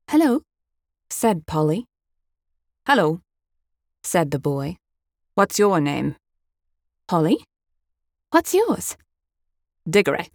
"Hello," said Polly. "Hello," said the boy. "What's your name?" "Polly. What's yours?" "Diggory."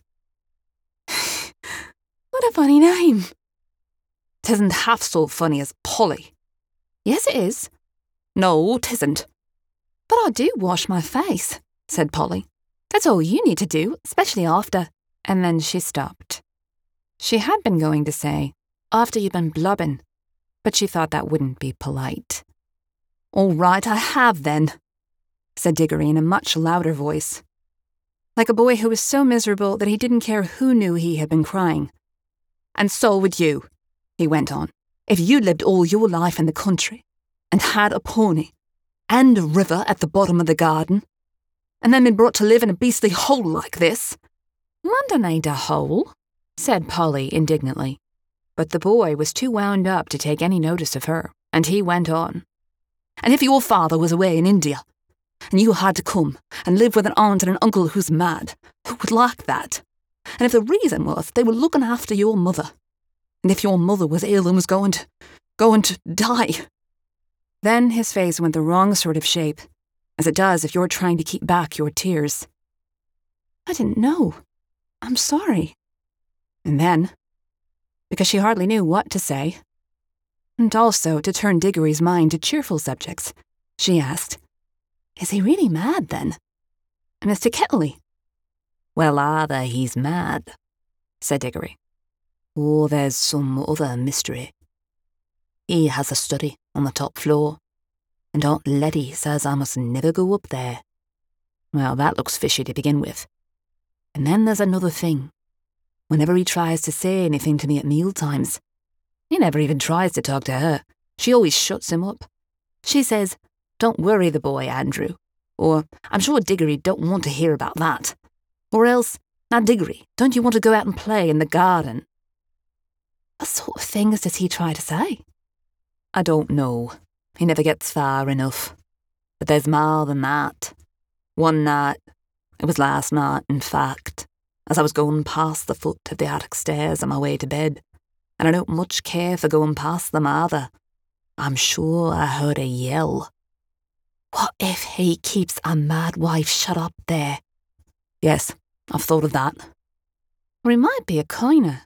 "What a funny name." "'Tisn't half so funny as Polly." "Yes, it is." "No, 'tisn't." "But I do wash my face," said Polly. "That's all you need to do, especially after—" And then she stopped. She had been going to say, "After you've been blubbing," but she thought that wouldn't be polite. "All right, I have then," said Diggory in a much louder voice, like a boy who was so miserable that he didn't care who knew he had been crying. "And so would you," he went on, "if you lived all your life in the country, and had a pony, and a river at the bottom of the garden, and then been brought to live in a beastly hole like this." "London ain't a hole," said Polly indignantly. But the boy was too wound up to take any notice of her, and he went on. "And if your father was away in India, and you had to come and live with an aunt and an uncle who's mad, who would like that? And if the reason was they were looking after your mother, and if your mother was ill and was going to die—" Then his face went the wrong sort of shape, as it does if you're trying to keep back your tears. "I didn't know. I'm sorry." And then, because she hardly knew what to say, and also to turn Diggory's mind to cheerful subjects, she asked, "Is he really mad, then? And Mr. Kettley?" "Well, either he's mad," said Diggory, "or there's some other mystery. He has a study on the top floor, and Aunt Letty says I must never go up there. Well, that looks fishy to begin with. And then there's another thing. Whenever he tries to say anything to me at mealtimes, he never even tries to talk to her. She always shuts him up. She says, 'Don't worry the boy, Andrew,' or 'I'm sure Diggory don't want to hear about that,' or else, 'Now, Diggory, don't you want to go out and play in the garden?'" "What sort of things does he try to say?" "I don't know. He never gets far enough. But there's more than that. One night, it was last night, in fact, as I was going past the foot of the attic stairs on my way to bed, and I don't much care for going past them either, I'm sure I heard a yell." "What if he keeps a mad wife shut up there?" "Yes, I've thought of that." "Or he might be a coiner."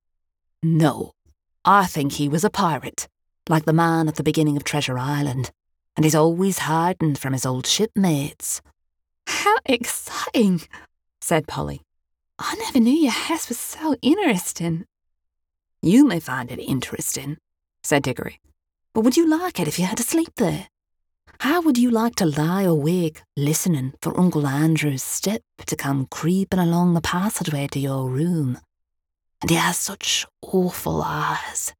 "No, I think he was a pirate, like the man at the beginning of Treasure Island, and he's always hiding from his old shipmates." "How exciting," said Polly. "I never knew your house was so interesting." "You may find it interesting," said Diggory, "but would you like it if you had to sleep there? How would you like to lie awake listening for Uncle Andrew's step to come creeping along the passageway to your room? And he has such awful eyes."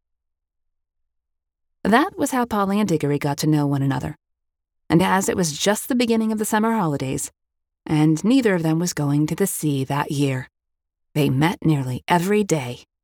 That was how Polly and Diggory got to know one another. And as it was just the beginning of the summer holidays, and neither of them was going to the sea that year, they met nearly every day